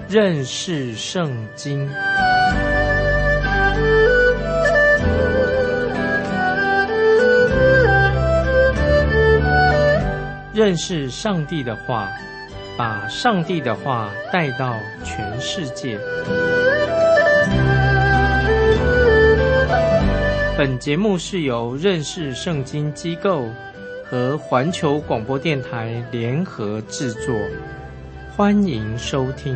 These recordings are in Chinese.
认识圣经。认识上帝的话，把上帝的话带到全世界。本节目是由认识圣经机构和环球广播电台联合制作，欢迎收听。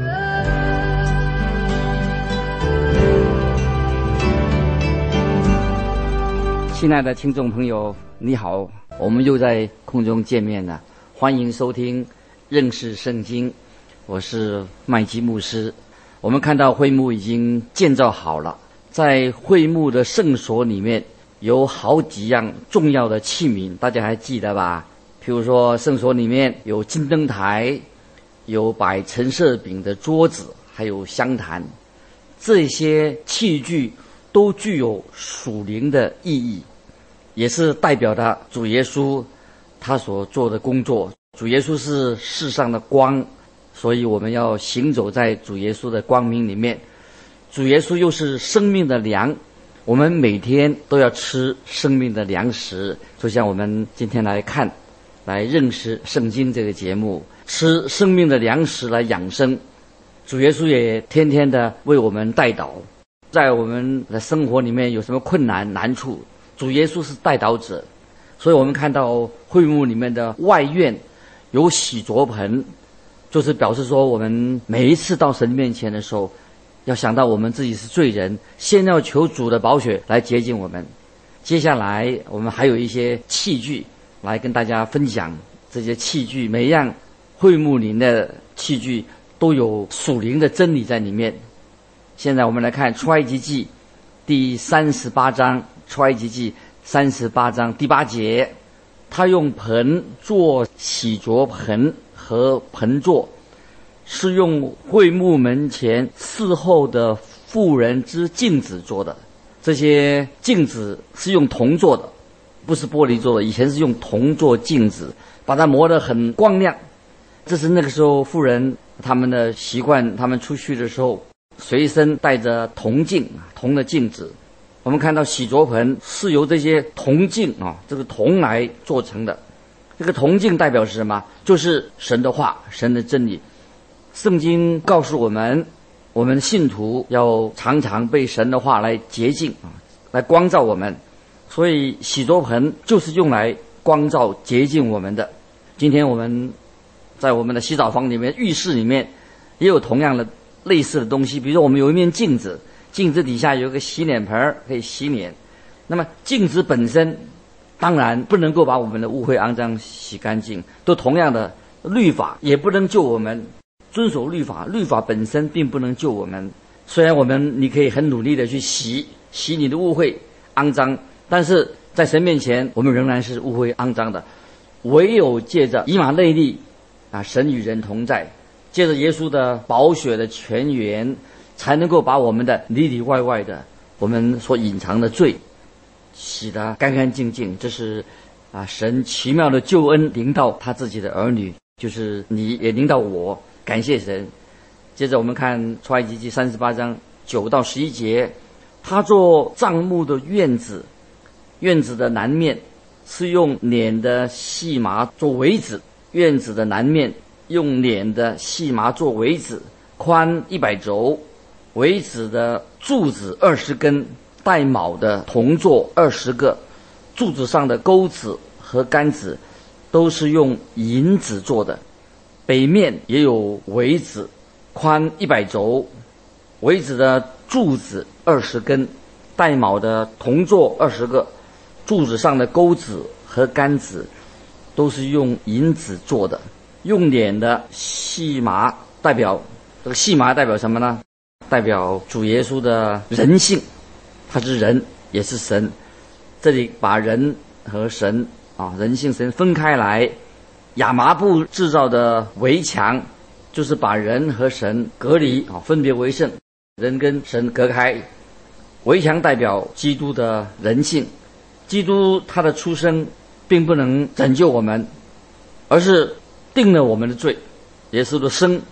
亲爱的听众朋友，你好，我们又在空中见面了，欢迎收听认识圣经，我是麦基牧师。我们看到会幕已经建造好了，在会幕的圣所里面有好几样重要的器皿，大家还记得吧？譬如说圣所里面有金灯台，有摆陈设饼的桌子，还有香坛，这些器具都具有属灵的意义，也是代表了主耶稣他所做的工作。主耶稣是世上的光，所以我们要行走在主耶稣的光明里面。主耶稣又是生命的粮，我们每天都要吃生命的粮食。就像我们今天来认识圣经这个节目，吃生命的粮食来养生。主耶稣也天天的为我们代祷，在我们的生活里面有什么困难难处，主耶稣是代祷者。所以我们看到会幕里面的外院有洗濯盆，就是表示说我们每一次到神面前的时候，要想到我们自己是罪人，先要求主的宝血来洁净我们。接下来我们还有一些器具来跟大家分享，这些器具每一样会幕里的器具都有属灵的真理在里面。现在我们来看出埃及记第38章，出埃及记38章第8节，他用盆做洗濯盆和盆座，是用会幕门前伺候的妇人之镜子做的。这些镜子是用铜做的，不是玻璃做的，以前是用铜做镜子，把它磨得很光亮。这是那个时候妇人他们的习惯，他们出去的时候随身带着铜镜，铜的镜子。我们看到洗濯盆是由这些铜镜这个铜来做成的。这个铜镜代表是什么？就是神的话，神的真理。圣经告诉我们，我们信徒要常常被神的话来洁净来光照我们。所以洗濯盆就是用来光照洁净我们的。今天我们在我们的洗澡房里面、浴室里面也有同样的类似的东西。比如说我们有一面镜子，镜子底下有一个洗脸盆可以洗脸。那么镜子本身当然不能够把我们的污秽肮脏洗干净，都同样的律法也不能救我们。遵守律法，律法本身并不能救我们。虽然你可以很努力的去洗你的污秽肮脏，但是在神面前我们仍然是污秽肮脏的。唯有借着以马内利神与人同在，借着耶稣的宝血的泉源，才能够把我们的里里外外的我们所隐藏的罪洗得干干净净。这是神奇妙的救恩临到他自己的儿女，就是你也临到我，感谢神。接着我们看出埃及记38章9到11节，他做帐幕的院子，院子的南面是用捻的细麻做围子，院子的南面用捻的细麻做围子，宽100肘，围子的柱子20根，带卯的铜座20个，柱子上的钩子和杆子都是用银子做的。北面也有围子，宽100肘，围子的柱子20根，带卯的铜座20个，柱子上的钩子和杆子都是用银子做的。用捻的细麻代表，这个细麻代表什么呢？代表主耶稣的人性，他是人也是神。这里把人和神人性神分开来。亚麻布制造的围墙就是把人和神隔离分别为圣，人跟神隔开。围墙代表基督的人性，基督他的出生并不能拯救我们，而是定了我们的罪。耶稣的生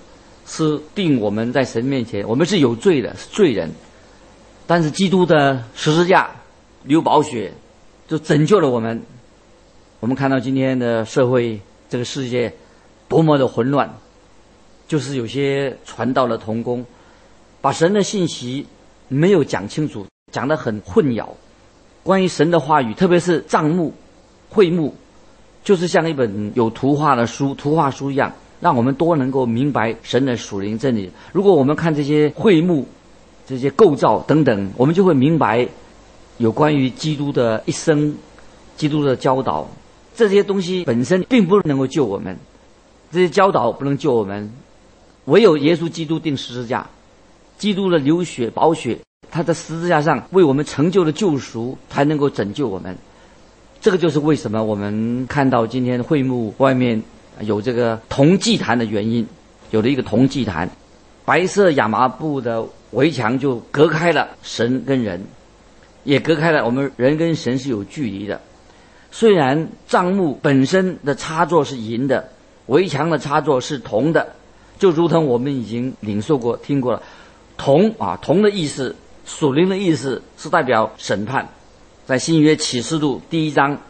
是定我们在神面前，我们是有罪的，是罪人。但是基督的十字架流宝血，就拯救了我们。我们看到今天的社会，这个世界多么的混乱，就是有些传道的同工，把神的信息没有讲清楚，讲得很混淆。关于神的话语，特别是帐幕、会幕，就是像一本有图画的书、图画书一样，让我们多能够明白神的属灵真理。如果我们看这些会幕、这些构造等等，我们就会明白有关于基督的一生、基督的教导。这些东西本身并不能够救我们，这些教导不能救我们，唯有耶稣基督定十字架，基督的流血宝血，他在十字架上为我们成就了救赎，才能够拯救我们。这个就是为什么我们看到今天会幕外面有这个铜祭坛的原因，有了一个铜祭坛，白色亚麻布的围墙就隔开了神跟人，也隔开了我们人跟神是有距离的。虽然帐幕本身的插座是银的，围墙的插座是铜的，就如同我们已经领受过听过了，铜的意思，属灵的意思是代表审判。在新约启示录第1章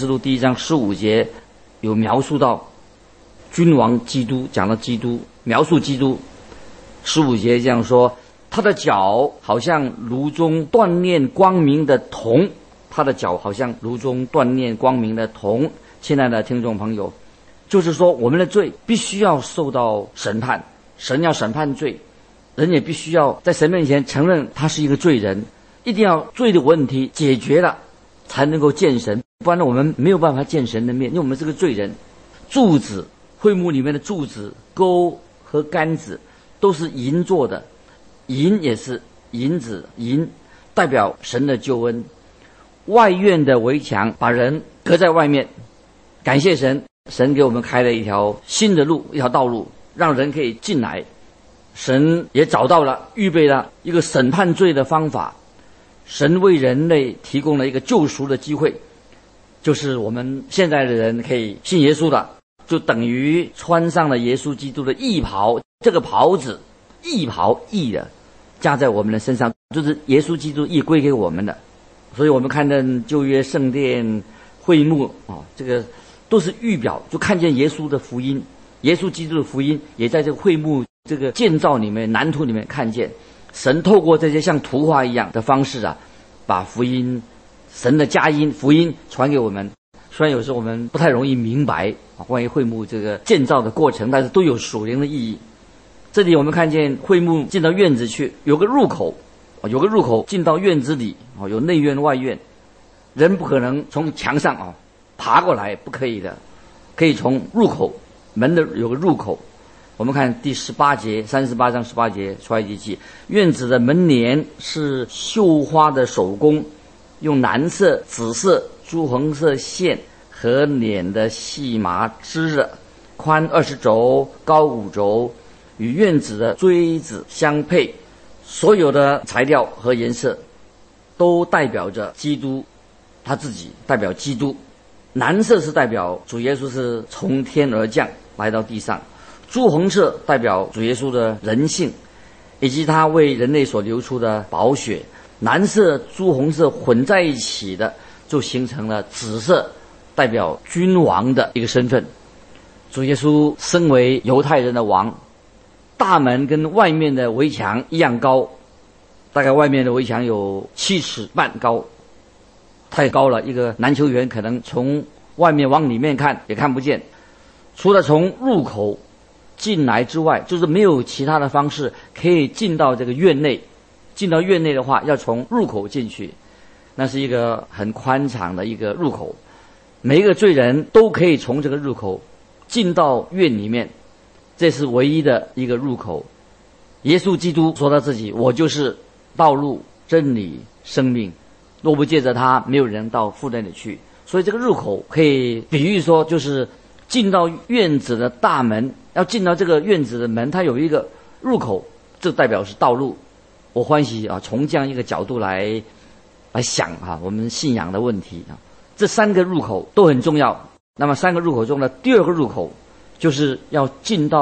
15节有描述到君王基督，讲到基督，描述基督。15节这样说，他的脚好像炉中锻炼光明的铜，他的脚好像炉中锻炼光明的铜。亲爱的听众朋友，就是说我们的罪必须要受到审判，神要审判罪，人也必须要在神面前承认他是一个罪人，一定要罪的问题解决了才能够见神，不然我们没有办法见神的面，因为我们是个罪人。柱子，会幕里面的柱子、钩和杆子都是银做的，银也是银子，银代表神的救恩。外院的围墙把人隔在外面，感谢神，神给我们开了一条新的路，一条道路，让人可以进来。神也找到了，预备了一个审判罪的方法。神为人类提供了一个救赎的机会，就是我们现在的人可以信耶稣的，就等于穿上了耶稣基督的义袍。这个袍子，义袍，义的加在我们的身上，就是耶稣基督义归给我们的。所以我们看见旧约圣殿、会幕这个都是预表，就看见耶稣的福音，耶稣基督的福音也在这个会幕这个建造里面、蓝图里面看见。神透过这些像图画一样的方式把福音、神的佳音、福音传给我们。虽然有时候我们不太容易明白关于会幕这个建造的过程，但是都有属灵的意义。这里我们看见会幕进到院子去，有个入口，进到院子里，有内院外院，人不可能从墙上爬过来，不可以的，可以从入口门的有个入口。我们看第18节，38章18节出埃及记，院子的门帘是绣花的手工，用蓝色、紫色、朱红色线和捻的细麻织的，宽20肘，高5肘，与院子的锥子相配。所有的材料和颜色都代表着基督他自己，代表基督。蓝色是代表主耶稣是从天而降来到地上，朱红色代表主耶稣的人性，以及他为人类所流出的宝血。蓝色、朱红色混在一起的，就形成了紫色，代表君王的一个身份。主耶稣身为犹太人的王，大门跟外面的围墙一样高，大概外面的围墙有7尺半高，太高了，一个篮球员可能从外面往里面看也看不见。除了从入口进来之外，就是没有其他的方式可以进到这个院内。进到院内的话，要从入口进去，那是一个很宽敞的一个入口，每一个罪人都可以从这个入口进到院里面，这是唯一的一个入口。耶稣基督说他自己，我就是道路、真理、生命，若不借着他，没有人到父那里去。所以这个入口可以比喻说，就是进到院子的大门，要进到这个院子的门，它有一个入口，这代表是道路。我欢喜从这样一个角度来想我们信仰的问题这3个入口都很重要。那么3个入口中的第2个入口，就是要进到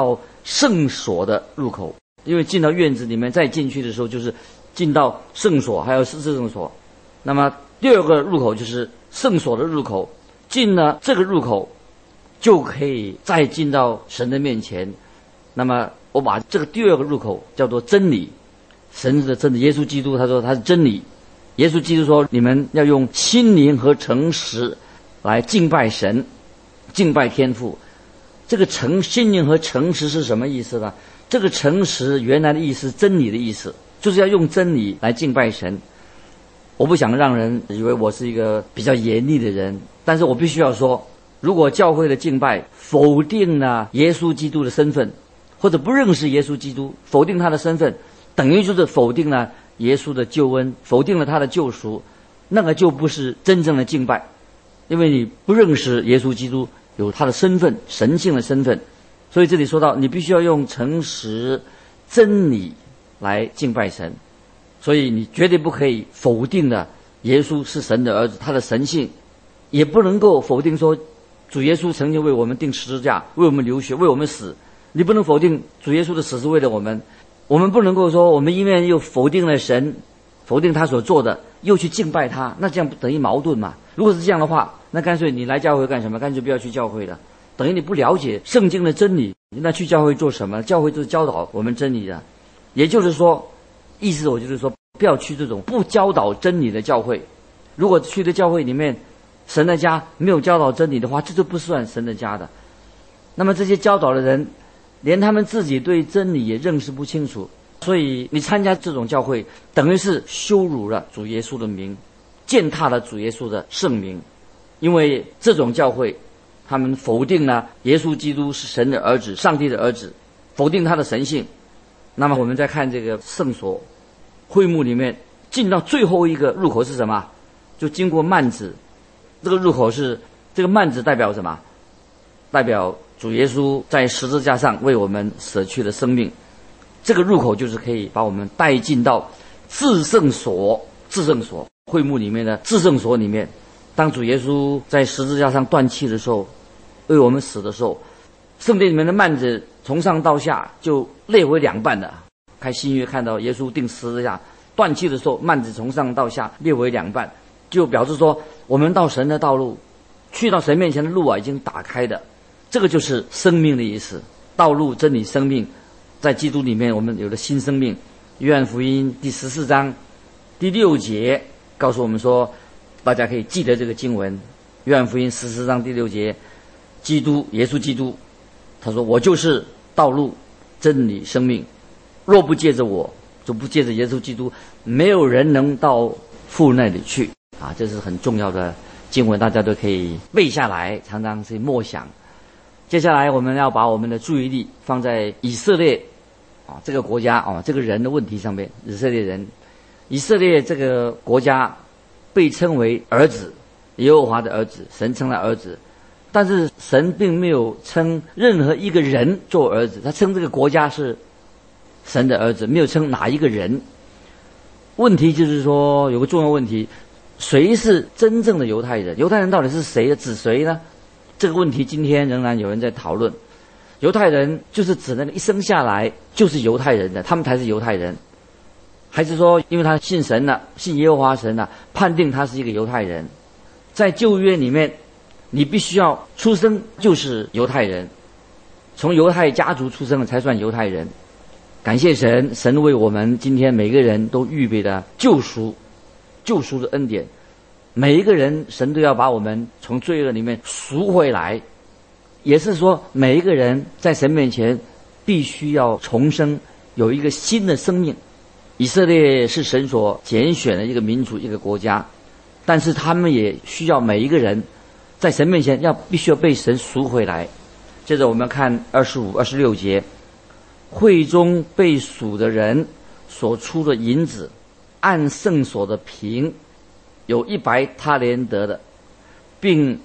圣所的入口，因为进到院子里面再进去的时候，就是进到圣所，还有至圣所。那么第二个入口就是圣所的入口，进了这个入口，就可以再进到神的面前。那么我把这个第二个入口叫做真理，神的真理。耶稣基督他说他是真理。耶稣基督说，你们要用心灵和诚实来敬拜神，敬拜天父。这个心灵和诚实是什么意思呢？这个诚实原来的意思是真理的意思，就是要用真理来敬拜神。我不想让人以为我是一个比较严厉的人，但是我必须要说，如果教会的敬拜否定了耶稣基督的身份，或者不认识耶稣基督，否定他的身份，等于就是否定了耶稣的救恩，否定了他的救赎，那个就不是真正的敬拜。因为你不认识耶稣基督有他的身份，神性的身份。所以这里说到你必须要用诚实真理来敬拜神，所以你绝对不可以否定了耶稣是神的儿子，他的神性，也不能够否定说主耶稣曾经为我们钉十字架，为我们流血，为我们死。你不能否定主耶稣的死是为了我们。我们不能够说我们因为又否定了神，否定他所做的，又去敬拜他，那这样不等于矛盾嘛？如果是这样的话，那干脆你来教会干什么？干脆不要去教会了，等于你不了解圣经的真理，那去教会做什么？教会就是教导我们真理的。也就是说，意思我就是说，不要去这种不教导真理的教会。如果去的教会里面，神的家没有教导真理的话，这就不算神的家的。那么这些教导的人，连他们自己对真理也认识不清楚，所以你参加这种教会，等于是羞辱了主耶稣的名，践踏了主耶稣的圣名。因为这种教会，他们否定了耶稣基督是神的儿子，上帝的儿子，否定他的神性。那么我们再看这个圣所会幕里面，进到最后一个入口是什么？就经过幔子。这个入口是这个幔子代表什么？代表主耶稣在十字架上为我们舍去了生命。这个入口就是可以把我们带进到至圣所会幕里面的至圣所里面。当主耶稣在十字架上断气的时候，为我们死的时候，圣殿里面的幔子从上到下就裂为两半了。开新约看到耶稣钉十字架断气的时候，幔子从上到下裂为两半，就表示说我们到神的道路，去到神面前的路已经打开的。这个就是生命的意思，道路、真理、生命，在基督里面我们有了新生命。约翰福音第14章第6节告诉我们说，大家可以记得这个经文。约翰福音14章第6节，耶稣基督他说，我就是道路、真理、生命，若不借着我，就不借着耶稣基督，没有人能到父那里去。这是很重要的经文，大家都可以背下来，常常去默想。接下来我们要把我们的注意力放在以色列这个国家这个人的问题上面。以色列这个国家被称为儿子，耶和华的儿子，神称他儿子，但是神并没有称任何一个人做儿子，他称这个国家是神的儿子，没有称哪一个人。问题就是说，有个重要问题，谁是真正的犹太人？犹太人到底是谁的子谁呢？这个问题今天仍然有人在讨论。犹太人就是指那个一生下来就是犹太人的，他们才是犹太人，还是说因为他信神了，信耶和华神了，判定他是一个犹太人？在旧约里面，你必须要出生就是犹太人，从犹太家族出生了才算犹太人。感谢神，神为我们今天每个人都预备了救赎的恩典。每一个人，神都要把我们从罪恶里面赎回来，也是说每一个人在神面前必须要重生，有一个新的生命。以色列是神所拣选的一个民族，一个国家，但是他们也需要每一个人在神面前必须要被神赎回来。接着我们看25、26节，会中被赎的人所出的银子，按圣所的平有100他连得的，并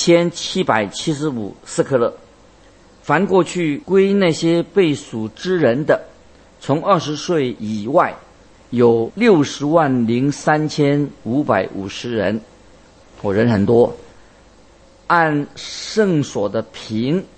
1775斯克勒。凡过去归那些被赎之人的，从20岁以外有603550人，人很多。按圣所的平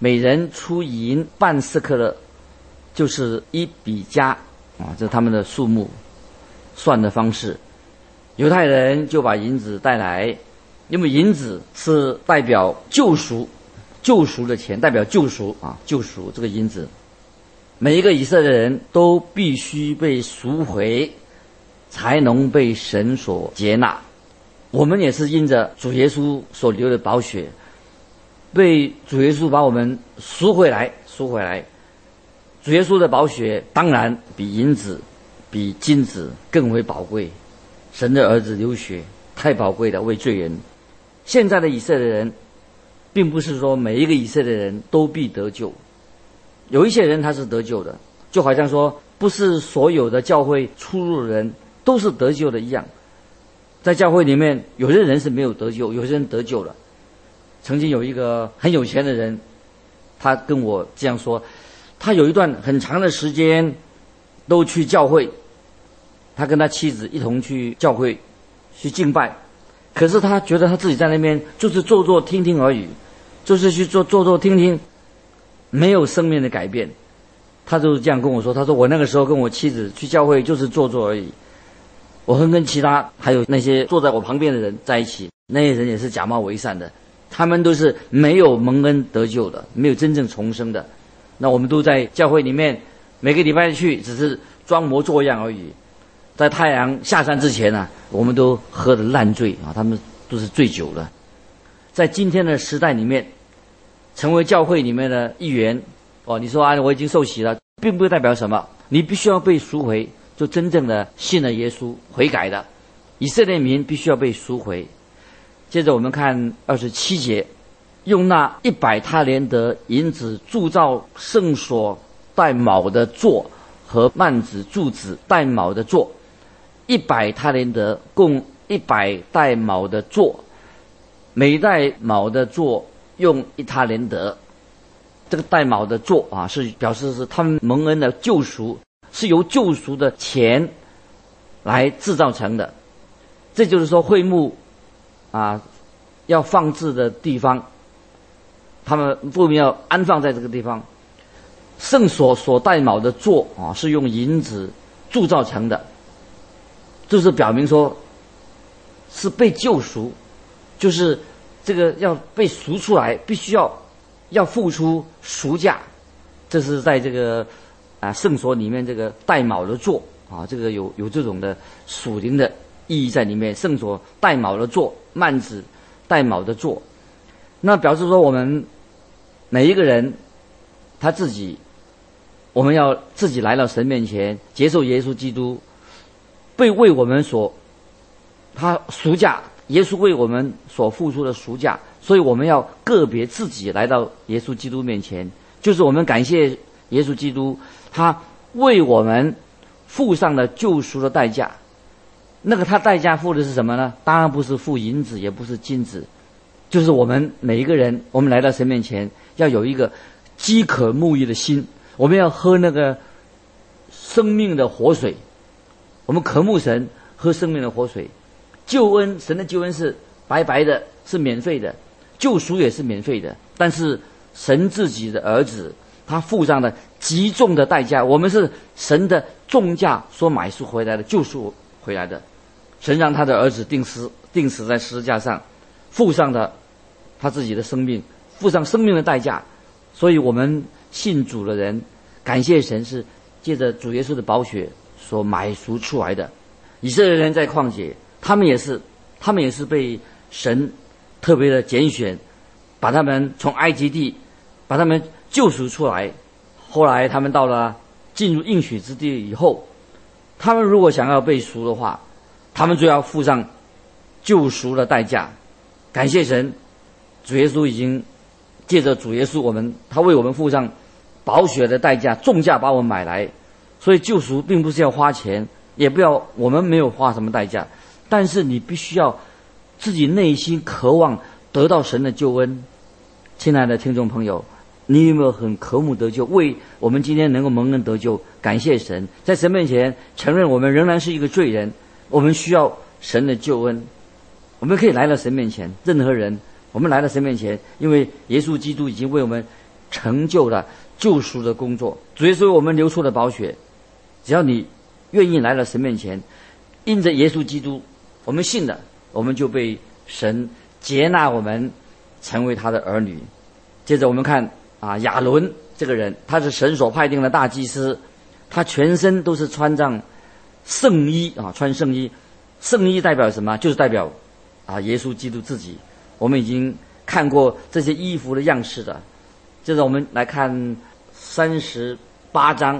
每人出银半斯克勒，就是1比加啊，这是他们的数目算的方式。犹太人就把银子带来，因为银子是代表救赎，救赎的钱代表救赎啊，救赎这个银子，每一个以色列人都必须被赎回，才能被神所接纳。我们也是因着主耶稣所流的宝血，被主耶稣把我们赎回来。主耶稣的宝血当然比银子、比金子更为宝贵。神的儿子流血太宝贵了，为罪人。现在的以色列人，并不是说每一个以色列人都必得救，有一些人他是得救的，就好像说不是所有的教会出入的人都是得救的一样。在教会里面，有些人是没有得救，有些人得救了。曾经有一个很有钱的人，他跟我这样说，他有一段很长的时间都去教会，他跟他妻子一同去教会去敬拜，可是他觉得他自己在那边就是坐坐听听而已，就是去坐坐听听，没有生命的改变。他就是这样跟我说，他说我那个时候跟我妻子去教会就是坐坐而已，我跟其他还有那些坐在我旁边的人在一起，那些人也是假冒为善的，他们都是没有蒙恩得救的，没有真正重生的。那我们都在教会里面每个礼拜去，只是装模作样而已。在太阳下山之前啊，我们都喝得烂醉啊，他们都是醉酒了。在今天的时代里面，成为教会里面的一员哦，你说啊，我已经受洗了，并不代表什么，你必须要被赎回，就真正的信了耶稣悔改的以色列民必须要被赎回。接着我们看27节，用那100他连得银子铸造圣所带卯的座和幔子柱子带卯的座，100他连得共100带卯的座，每带卯的座用1他连得。这个带卯的座啊，是表示是他们蒙恩的救赎，是由救赎的钱来制造成的。这就是说会幕啊要放置的地方，他们不要安放在这个地方。圣所所带卯的座啊，是用银子铸造成的，就是表明说是被救赎，就是这个要被赎出来，必须要付出赎价。这是在这个圣所里面这个带卯的座啊，这个有这种的属灵的意义在里面。圣所带卯的座，幔子带卯的座，那表示说我们每一个人他自己，我们要自己来到神面前，接受耶稣基督，被为我们所他赎价，耶稣为我们所付出的赎价，所以我们要个别自己来到耶稣基督面前，就是我们感谢耶稣基督，他为我们付上了救赎的代价。那个他代价付的是什么呢？当然不是付银子，也不是金子，就是我们每一个人，我们来到神面前要有一个饥渴沐浴的心，我们要喝那个生命的活水，我们渴慕神，喝生命的活水。救恩，神的救恩是白白的，是免费的，救赎也是免费的，但是神自己的儿子他付上了极重的代价，我们是神的重价所买赎回来的，救赎回来的。神让他的儿子钉死在十字架上，付上了他自己的生命，付上生命的代价。所以我们信主的人感谢神，是借着主耶稣的宝血所买赎出来的。以色列人在旷野，他们也是被神特别的拣选，把他们从埃及地把他们救赎出来。后来他们到了进入应许之地以后，他们如果想要被赎的话，他们就要付上救赎的代价。感谢神，主耶稣已经借着主耶稣他为我们付上宝血的代价，重价把我们买来。所以救赎并不是要花钱，也不要，我们没有花什么代价，但是你必须要自己内心渴望得到神的救恩。亲爱的听众朋友，你有没有很渴慕得救，为我们今天能够蒙恩得救感谢神，在神面前承认我们仍然是一个罪人，我们需要神的救恩。我们可以来到神面前，任何人我们来到神面前，因为耶稣基督已经为我们成就了救赎的工作。主耶稣为我们流出的宝血，只要你愿意来到神面前，因着耶稣基督，我们信了，我们就被神接纳，我们成为他的儿女。接着我们看亚伦这个人，他是神所派定的大祭司，他全身都是穿上圣衣穿圣衣。圣衣代表什么？就是代表耶稣基督自己。我们已经看过这些衣服的样式的。接着我们来看38章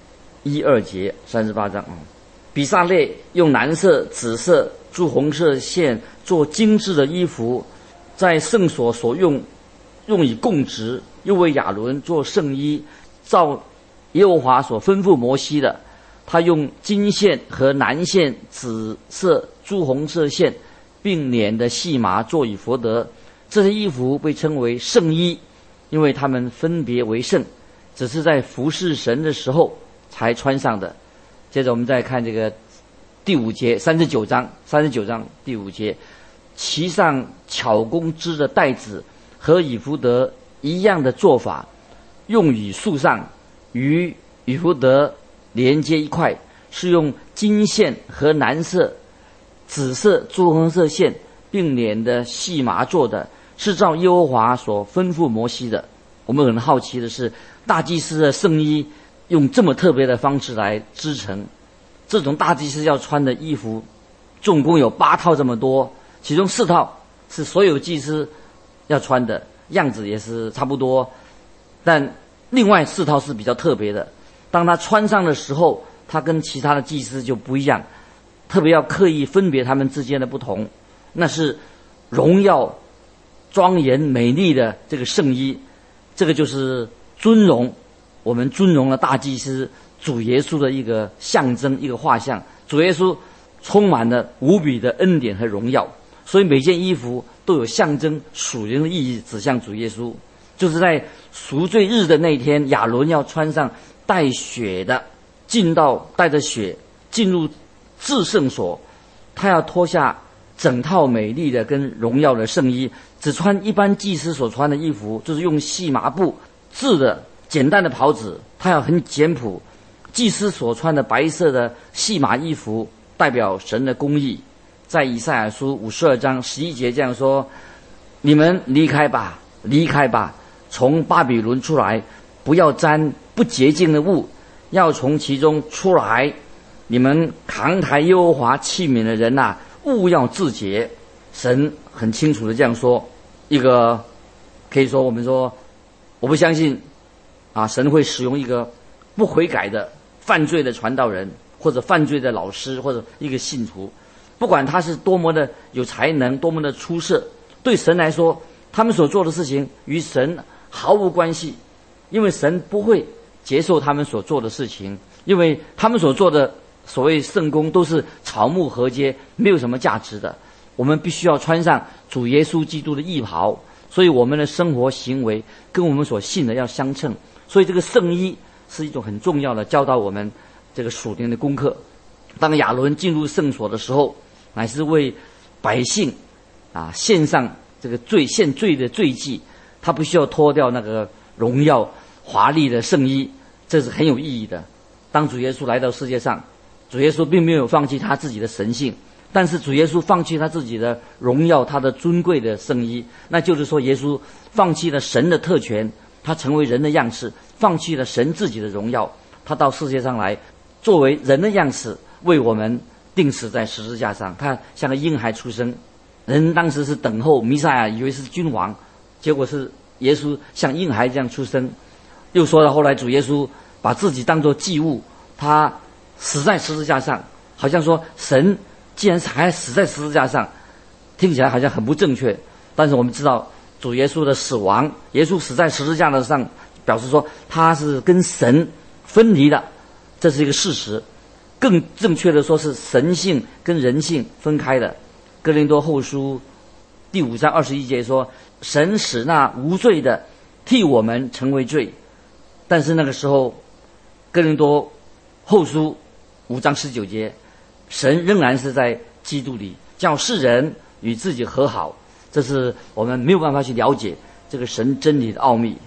1、2节，38章比撒列用蓝色、紫色、朱红色线做精致的衣服，在圣所所用以供职，又为亚伦做圣衣，照耶和华所吩咐摩西的。他用金线和蓝线、紫色、朱红色线并捻的细麻做以弗得。这些衣服被称为圣衣，因为他们分别为圣，只是在服侍神的时候才穿上的。接着我们再看这个第5节，39章第5节，其上巧工织的带子和以弗得一样的做法，用于束上，与以弗得连接一块，是用金线和蓝色、紫色、朱红色线并捻的细麻做的，是照耶和华所吩咐摩西的。我们很好奇的是，大祭司的圣衣用这么特别的方式来织成。这种大祭司要穿的衣服总共有8套这么多，其中4套是所有祭司要穿的，样子也是差不多，但另外4套是比较特别的。当他穿上的时候，他跟其他的祭司就不一样，特别要刻意分别他们之间的不同。那是荣耀、庄严、美丽的这个圣衣，这个就是尊荣，我们尊荣的大祭司主耶稣的一个象征，一个画像。主耶稣充满了无比的恩典和荣耀，所以每件衣服都有象征属灵的意义，指向主耶稣。就是在赎罪日的那天，亚伦要穿上带血的，带着血进入至圣所，他要脱下整套美丽的跟荣耀的圣衣，只穿一般祭司所穿的衣服，就是用细麻布制的简单的袍子，他要很简朴。祭司所穿的白色的细麻衣服代表神的公义，在以赛亚书52章11节这样说：你们离开吧，离开吧，从巴比伦出来，不要沾不洁净的物，要从其中出来。你们扛抬耶和华器皿的人啊，务要自洁。神很清楚的这样说。一个可以说我们说，我不相信神会使用一个不悔改的犯罪的传道人，或者犯罪的老师，或者一个信徒，不管他是多么的有才能，多么的出色，对神来说，他们所做的事情与神毫无关系，因为神不会接受他们所做的事情，因为他们所做的所谓圣工都是草木禾秸，没有什么价值的。我们必须要穿上主耶稣基督的义袍，所以我们的生活行为跟我们所信的要相称。所以这个圣衣是一种很重要的教导我们这个属灵的功课。当亚伦进入圣所的时候，乃是为百姓献上这个献罪的罪祭，他不需要脱掉那个荣耀华丽的圣衣，这是很有意义的。当主耶稣来到世界上，主耶稣并没有放弃他自己的神性，但是主耶稣放弃他自己的荣耀，他的尊贵的圣衣，那就是说耶稣放弃了神的特权，他成为人的样式，放弃了神自己的荣耀，他到世界上来作为人的样式，为我们钉死在十字架上。他像个婴孩出生，人当时是等候弥赛亚，以为是君王，结果是耶稣像婴孩这样出生。又说了后来主耶稣把自己当作祭物，他死在十字架上，好像说神既然还死在十字架上，听起来好像很不正确。但是我们知道主耶稣的死亡，耶稣死在十字架上，表示说他是跟神分离的，这是一个事实。更正确的说是神性跟人性分开的。哥林多后书第5章21节说，神使那无罪的替我们成为罪。但是那个时候哥林多后书5章19节，神仍然是在基督里叫世人与自己和好。这是我们没有办法去了解这个神真理的奥秘。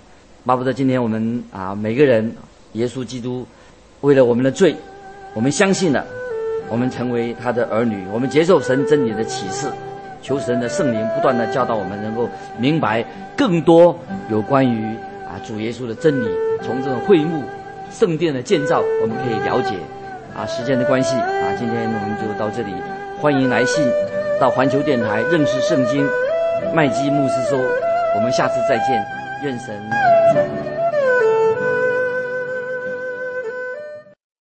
巴不得今天我们每个人，耶稣基督为了我们的罪，我们相信了，我们成为他的儿女，我们接受神真理的启示，求神的圣灵不断的教导我们，能够明白更多有关于主耶稣的真理。从这种会幕圣殿的建造，我们可以了解时间的关系今天我们就到这里，欢迎来信到环球电台认识圣经麦基牧师说，我们下次再见，愿神祝福。